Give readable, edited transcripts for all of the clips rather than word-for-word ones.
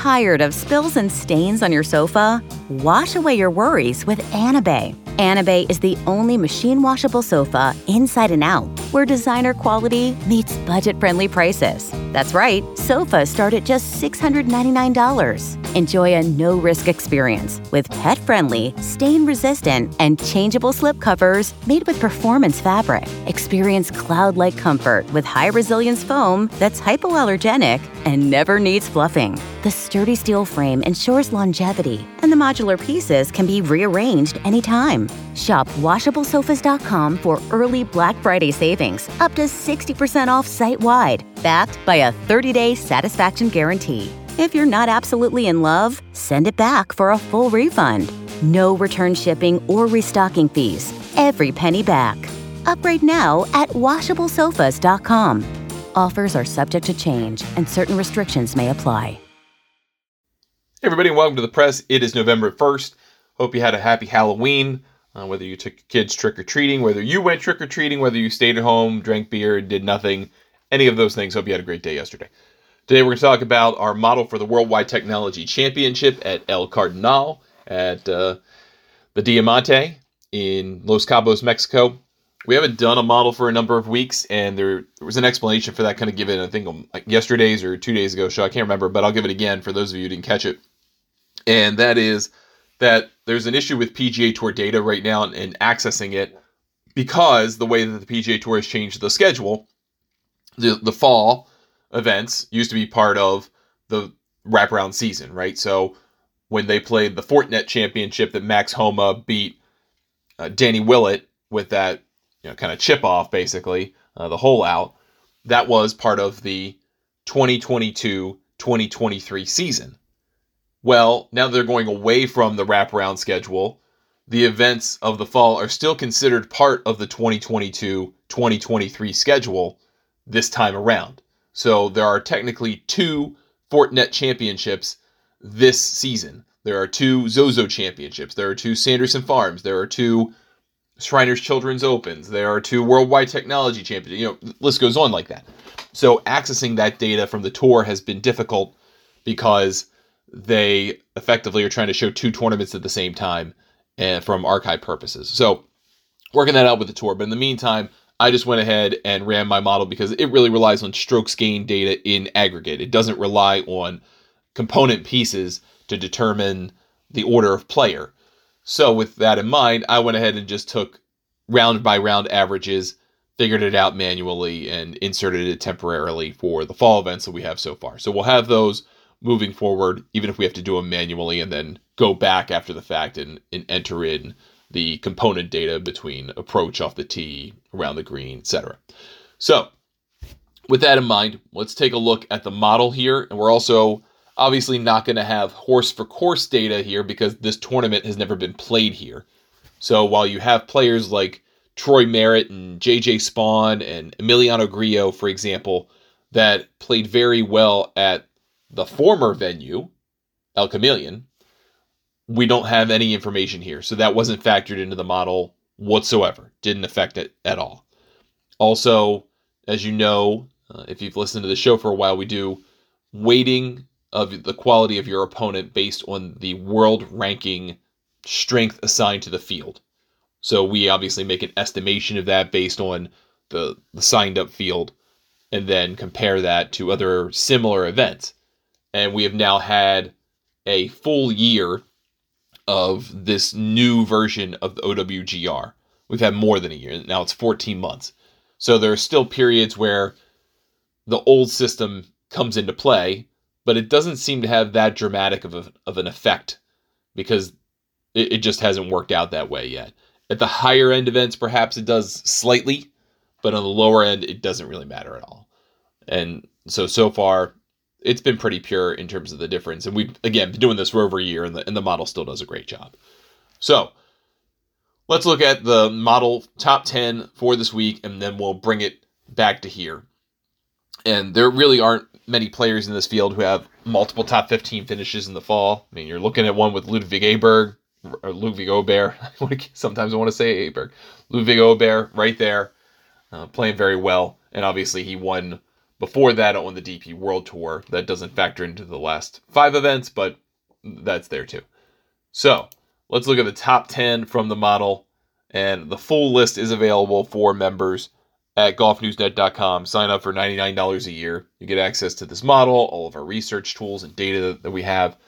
Tired of spills and stains on your sofa? Wash away your worries with Anabay. Anabay is the only machine washable sofa inside and out, where designer quality meets budget-friendly prices. That's right, sofas start at just $699. Enjoy a no-risk experience with pet-friendly, stain-resistant, and changeable slip covers made with performance fabric. Experience cloud-like comfort with high-resilience foam that's hypoallergenic and never needs fluffing. The sturdy steel frame ensures longevity, and the modular pieces can be rearranged anytime. Shop WashableSofas.com for early Black Friday savings, up to 60% off site-wide, backed by a 30-day satisfaction guarantee. If you're not absolutely in love, send it back for a full refund. No return shipping or restocking fees. Every penny back. Upgrade now at WashableSofas.com. Offers are subject to change, and certain restrictions may apply. Hey everybody, and welcome to the press. It is November 1st. Hope you had a happy Halloween. Whether you took your kids trick-or-treating, whether you went trick-or-treating, whether you stayed at home, drank beer, did nothing, any of those things. Hope you had a great day yesterday. Today we're going to talk about our model for the Worldwide Technology Championship at El Cardinal at the Diamante in Los Cabos, Mexico. We haven't done a model for a number of weeks, and there was an explanation for that kind of given, I think, yesterday's or 2 days ago show. I can't remember, but I'll give it again for those of you who didn't catch it. And that is that there's an issue with PGA Tour data right now and accessing it because the way that the PGA Tour has changed the schedule, the fall events used to be part of the wraparound season, right? So when they played the Fortinet Championship that Max Homa beat Danny Willett with that kind of chip off, basically, the hole out, that was part of the 2022-2023 season. Well, now they're going away from the wraparound schedule. The events of the fall are still considered part of the 2022-2023 schedule this time around. So there are technically two Fortinet championships this season. There are two Zozo championships. There are two Sanderson Farms. There are two Shriners Children's Opens. There are two Worldwide Technology Championships. The list goes on like that. So accessing that data from the tour has been difficult because they effectively are trying to show two tournaments at the same time from archive purposes. So working that out with the tour. But in the meantime, I just went ahead and ran my model because it really relies on strokes gained data in aggregate. It doesn't rely on component pieces to determine the order of player. So with that in mind, I went ahead and just took round by round averages, figured it out manually, and inserted it temporarily for the fall events that we have so far. So we'll have those moving forward, even if we have to do them manually and then go back after the fact and enter in the component data between approach off the tee, around the green, etc. So with that in mind, let's take a look at the model here. And we're also obviously not going to have horse for course data here because this tournament has never been played here. So while you have players like Troy Merritt and JJ Spawn and Emiliano Grillo, for example, that played very well at the former venue, El Chameleon, we don't have any information here. So that wasn't factored into the model whatsoever. Didn't affect it at all. Also, as you know, if you've listened to the show for a while, we do weighting of the quality of your opponent based on the world ranking strength assigned to the field. So we obviously make an estimation of that based on the signed up field and then compare that to other similar events. And we have now had a full year of this new version of the OWGR. We've had more than a year. Now it's 14 months. So there are still periods where the old system comes into play, but it doesn't seem to have that dramatic of an effect because it just hasn't worked out that way yet. At the higher end events, perhaps it does slightly, but on the lower end, it doesn't really matter at all. And so far, it's been pretty pure in terms of the difference. And we've, again, been doing this for over a year, and the model still does a great job. So let's look at the model top 10 for this week, and then we'll bring it back to here. And there really aren't many players in this field who have multiple top 15 finishes in the fall. I mean, you're looking at one with Ludwig Aberg, or Ludwig Aubert. Sometimes I want to say Aberg. Ludwig Aubert right there, playing very well. And obviously he won Before that, on the DP World Tour. That doesn't factor into the last 5 events, but that's there too. So let's look at the top 10 from the model. And the full list is available for members at golfnewsnet.com. Sign up for $99 a year. You get access to this model, all of our research tools and data that we have.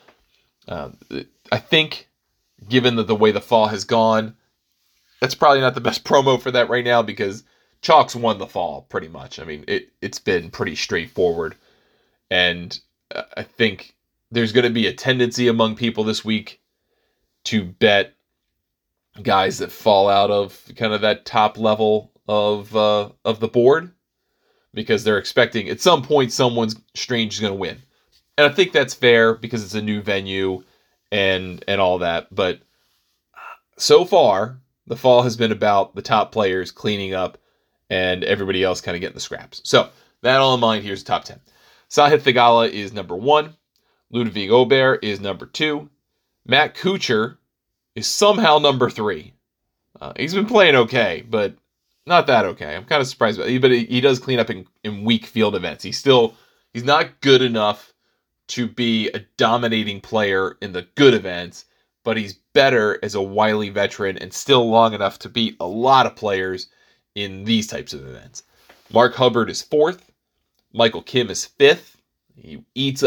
I think, given the way the fall has gone, that's probably not the best promo for that right now, because Chalk's won the fall pretty much. I mean, it's been pretty straightforward. And I think there's going to be a tendency among people this week to bet guys that fall out of kind of that top level of the board, because they're expecting at some point someone's strange is going to win. And I think that's fair because it's a new venue and all that. But so far, the fall has been about the top players cleaning up and everybody else kind of getting the scraps. So that all in mind, here's the top 10. Sahith Theegala is number 1. Ludovic Aubert is number 2. Matt Kuchar is somehow number 3. He's been playing okay, but not that okay. I'm kind of surprised about it. But he does clean up in weak field events. He's not good enough to be a dominating player in the good events, but he's better as a wily veteran and still long enough to beat a lot of players in these types of events. Mark Hubbard is 4th. Michael Kim is 5th. He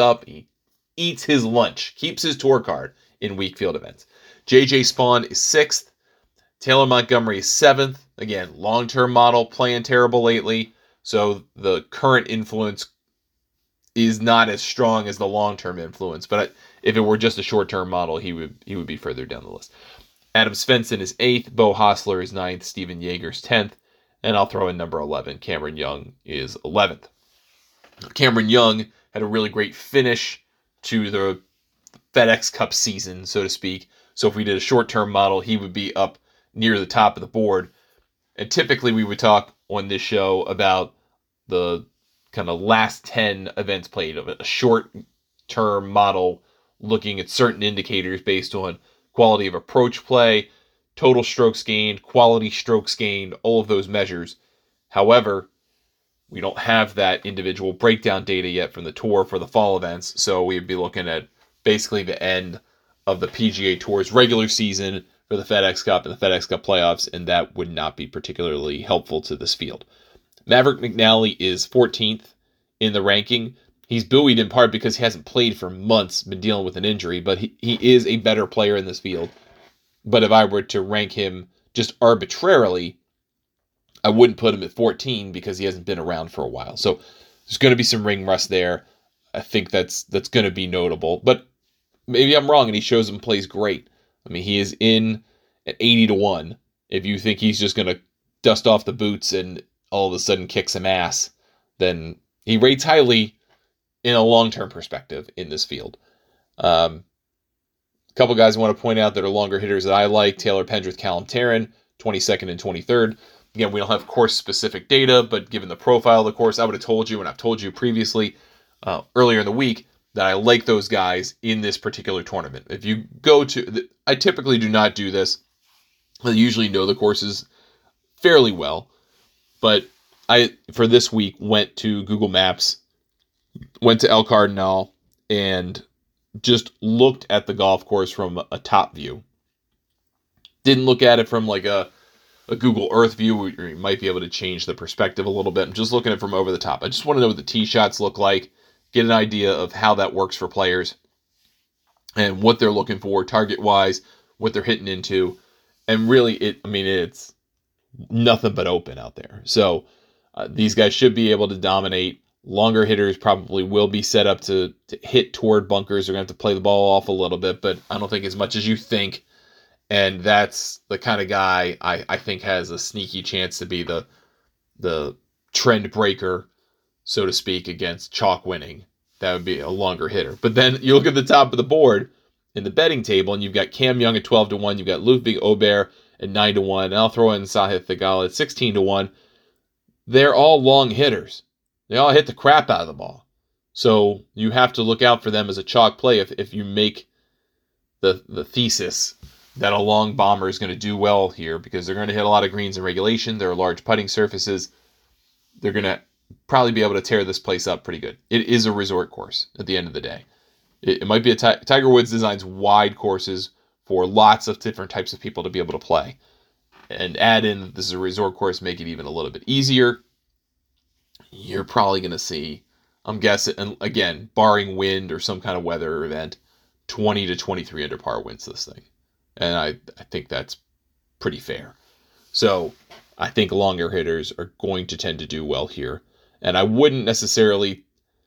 eats his lunch, keeps his tour card in weak field events. JJ Spawn is 6th. Taylor Montgomery is 7th. Again, long-term model, playing terrible lately, so the current influence is not as strong as the long-term influence. But if it were just a short-term model, he would be further down the list. Adam Svensson is 8th. Bo Hostler is 9th. Steven Yeager's 10th. And I'll throw in number 11. Cameron Young is 11th. Cameron Young had a really great finish to the FedEx Cup season, so to speak. So if we did a short-term model, he would be up near the top of the board. And typically we would talk on this show about the kind of last 10 events played of a short-term model, looking at certain indicators based on quality of approach play, total strokes gained, quality strokes gained, all of those measures. However, we don't have that individual breakdown data yet from the tour for the fall events, so we'd be looking at basically the end of the PGA Tour's regular season for the FedEx Cup and the FedEx Cup playoffs, and that would not be particularly helpful to this field. Maverick McNally is 14th in the ranking. He's buoyed in part because he hasn't played for months, been dealing with an injury, but he is a better player in this field. But if I were to rank him just arbitrarily, I wouldn't put him at 14 because he hasn't been around for a while. So there's going to be some ring rust there. I think that's going to be notable. But maybe I'm wrong and he shows him plays great. I mean, he is in at 80-1. If you think he's just going to dust off the boots and all of a sudden kick some ass, then he rates highly in a long-term perspective in this field. A couple guys I want to point out that are longer hitters that I like: Taylor Pendrith, Callum Tarren, 22nd and 23rd. Again, we don't have course-specific data, but given the profile of the course, I would have told you, and I've told you previously, earlier in the week, that I like those guys in this particular tournament. If you go to, I typically do not do this. I usually know the courses fairly well, but I, for this week, went to Google Maps, went to El Cardinal, and just looked at the golf course from a top view. Didn't look at it from like a Google Earth view where you might be able to change the perspective a little bit. I'm just looking at it from over the top. I just want to know what the tee shots look like, get an idea of how that works for players and what they're looking for target-wise, what they're hitting into. And really, it's nothing but open out there. So these guys should be able to dominate. Longer hitters probably will be set up to hit toward bunkers. They're going to have to play the ball off a little bit, but I don't think as much as you think. And that's the kind of guy I think has a sneaky chance to be the trend breaker, so to speak, against chalk winning. That would be a longer hitter. But then you look at the top of the board in the betting table, and you've got Cam Young at 12-1. You've got Ludovic Aubert at 9-1. And I'll throw in Sahith Theegala at 16-1. They're all long hitters. They all hit the crap out of the ball. So you have to look out for them as a chalk play if you make the thesis that a long bomber is going to do well here, because they're going to hit a lot of greens in regulation. There are large putting surfaces. They're going to probably be able to tear this place up pretty good. It is a resort course at the end of the day. It might be Tiger Woods designs wide courses for lots of different types of people to be able to play. And add in this is a resort course, make it even a little bit easier. You're probably going to see, I'm guessing, and again, barring wind or some kind of weather event, 20 to 23 under par wins this thing. And I think that's pretty fair. So I think longer hitters are going to tend to do well here. And I wouldn't necessarily,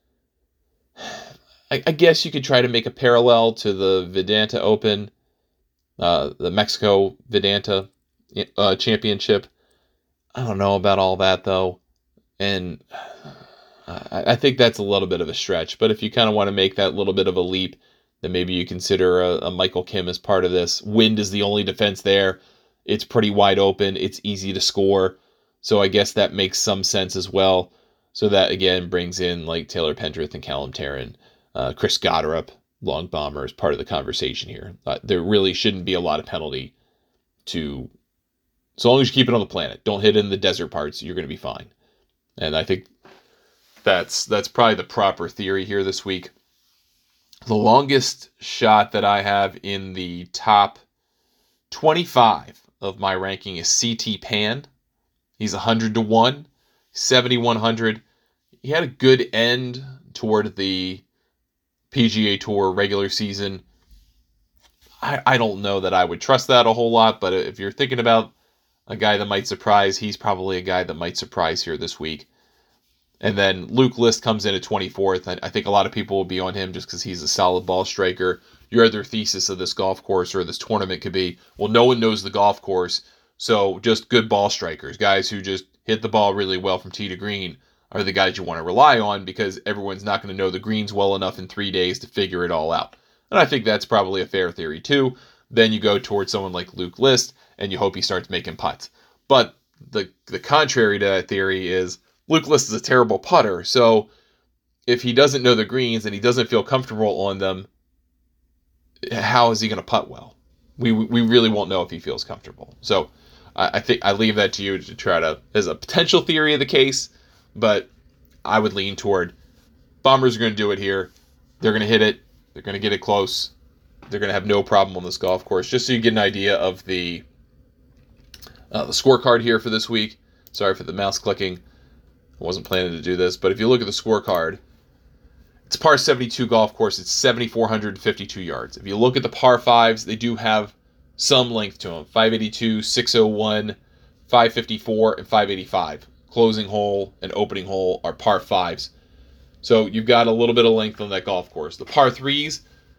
I guess you could try to make a parallel to the Vedanta Open, the Mexico Vedanta Championship. I don't know about all that, though. And I think that's a little bit of a stretch. But if you kind of want to make that little bit of a leap, then maybe you consider a Michael Kim as part of this. Wind is the only defense there. It's pretty wide open. It's easy to score. So I guess that makes some sense as well. So that, again, brings in like Taylor Pendrith and Callum Tarrant. Chris Gotterup, long bomber, is part of the conversation here. There really shouldn't be a lot of penalty to, so long as you keep it on the planet. Don't hit in the desert parts. You're going to be fine. And I think that's probably the proper theory here this week. The longest shot that I have in the top 25 of my ranking is CT Pan. He's 100-1, 7,100. He had a good end toward the PGA Tour regular season. I don't know that I would trust that a whole lot, but if you're thinking about a guy that might surprise, he's probably a guy that might surprise here this week. And then Luke List comes in at 24th. I think a lot of people will be on him just because he's a solid ball striker. Your other thesis of this golf course or this tournament could be, well, no one knows the golf course, so just good ball strikers, guys who just hit the ball really well from tee to green, are the guys you want to rely on because everyone's not going to know the greens well enough in 3 days to figure it all out. And I think that's probably a fair theory too. Then you go towards someone like Luke List and you hope he starts making putts. But the contrary to that theory is Luke List is a terrible putter. So if he doesn't know the greens and he doesn't feel comfortable on them, how is he going to putt well? We really won't know if he feels comfortable. So I think I leave that to you to try to, as a potential theory of the case, but I would lean toward Bombers are going to do it here. They're going to hit it. They're going to get it close. They're going to have no problem on this golf course. Just so you get an idea of the scorecard here for this week. Sorry for the mouse clicking. I wasn't planning to do this, but if you look at the scorecard, it's a par 72 golf course. It's 7,452 yards. If you look at the par 5s, they do have some length to them. 582, 601, 554, and 585. Closing hole and opening hole are par 5s. So you've got a little bit of length on that golf course. The par 3s,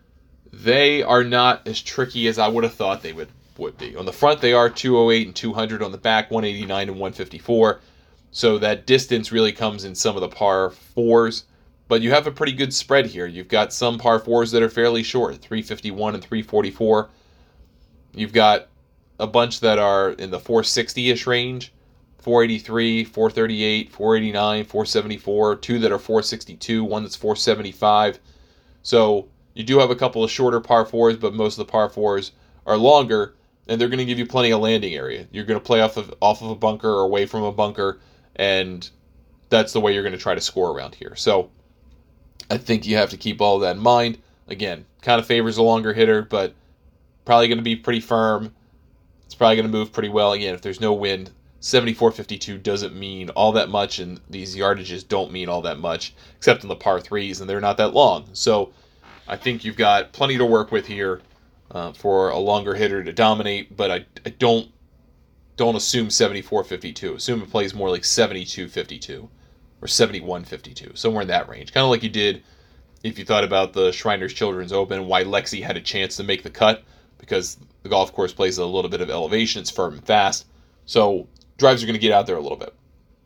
they are not as tricky as I would have thought they would be. On the front, they are 208 and 200. On the back, 189 and 154. So that distance really comes in some of the par 4s. But you have a pretty good spread here. You've got some par 4s that are fairly short, 351 and 344. You've got a bunch that are in the 460-ish range, 483, 438, 489, 474, two that are 462, one that's 475. So you do have a couple of shorter par 4s, but most of the par 4s are longer, and they're going to give you plenty of landing area. You're going to play off of a bunker or away from a bunker, and that's the way you're going to try to score around here. So I think you have to keep all of that in mind. Again, kind of favors a longer hitter, but probably going to be pretty firm. It's probably going to move pretty well. Again, if there's no wind, 74.52 doesn't mean all that much, and these yardages don't mean all that much, except in the par 3s, and they're not that long. So I think you've got plenty to work with here for a longer hitter to dominate, but I don't assume 74.52. Assume it plays more like 72.52 or 71.52, somewhere in that range. Kind of like you did if you thought about the Shriners Children's Open, why Lexi had a chance to make the cut, because the golf course plays a little bit of elevation. It's firm and fast. So drives are going to get out there a little bit.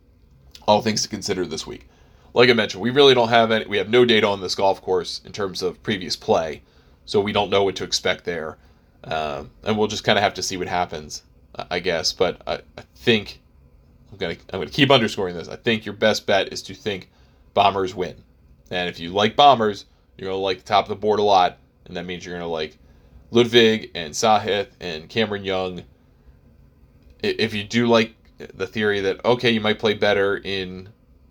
All things to consider this week. Like I mentioned, we really don't have any. We have no data on this golf course in terms of previous play, so we don't know what to expect there, and we'll just kind of have to see what happens, I guess. But I think I'm gonna keep underscoring this. I think your best bet is to think Bombers win, and if you like Bombers, you're gonna like the top of the board a lot, and that means you're gonna like Ludwig and Sahith and Cameron Young. If you do like the theory that, okay, you might play better in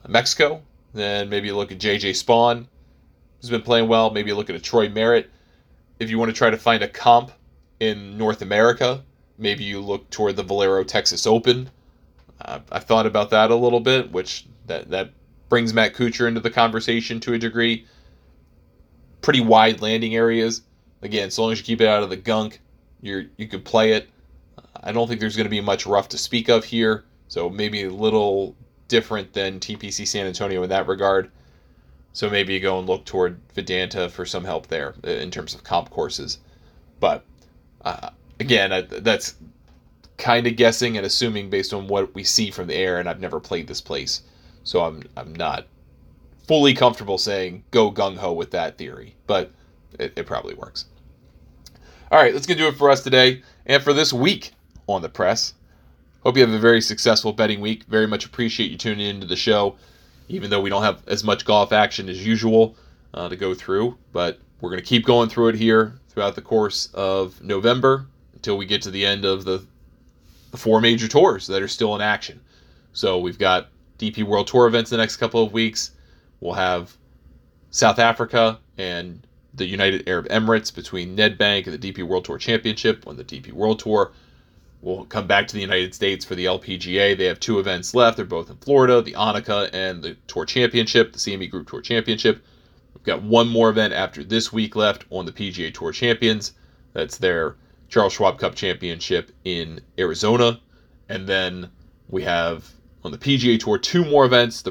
Mexico. Then maybe you look at JJ Spawn, who's been playing well. Maybe you look at a Troy Merritt. If you want to try to find a comp in North America, maybe you look toward the Valero Texas Open. I've thought about that a little bit, which that brings Matt Kuchar into the conversation to a degree. Pretty wide landing areas. Again, so long as you keep it out of the gunk, you could play it. I don't think there's going to be much rough to speak of here, so maybe a little different than TPC San Antonio in that regard. So maybe you go and look toward Vedanta for some help there in terms of comp courses. But again, that's kind of guessing and assuming based on what we see from the air, and I've never played this place, so I'm not fully comfortable saying go gung-ho with that theory, but it probably works. All right, that's going to do it for us today and for this week on The Press. Hope you have a very successful betting week. Very much appreciate you tuning into the show, even though we don't have as much golf action as usual to go through, but we're going to keep going through it here throughout the course of November until we get to the end of the 4 major tours that are still in action. So we've got DP World Tour events the next couple of weeks. We'll have South Africa and the United Arab Emirates between Nedbank and the DP World Tour Championship on the DP World Tour. We'll come back to the United States for the LPGA. They have 2 events left. They're both in Florida, the Annika and the Tour Championship, the CME Group Tour Championship. We've got one more event after this week left on the PGA Tour Champions. That's their Charles Schwab Cup Championship in Arizona. And then we have on the PGA Tour 2 more events, the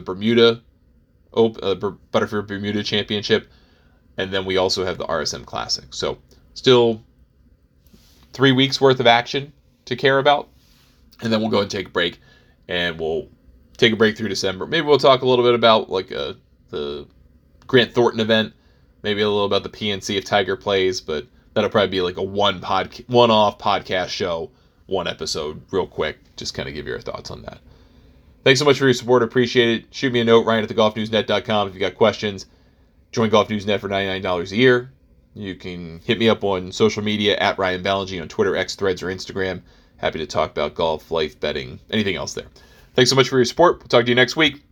Butterfield Bermuda Championship, and then we also have the RSM Classic. So still 3 weeks worth of action to care about, and then we'll go and take a break, and we'll take a break through December. Maybe we'll talk a little bit about the Grant Thornton event, maybe a little about the PNC if Tiger plays, but that'll probably be like a one-off podcast show, 1 episode, real quick, just kind of give your thoughts on that. Thanks so much for your support. Appreciate it. Shoot me a note, Ryan at thegolfnewsnet.com if you got questions. Join Golf News Net for $99 a year. You can hit me up on social media at Ryan Ballengee on Twitter, X, Threads, or Instagram. Happy to talk about golf, life, betting, anything else there. Thanks so much for your support. We'll talk to you next week.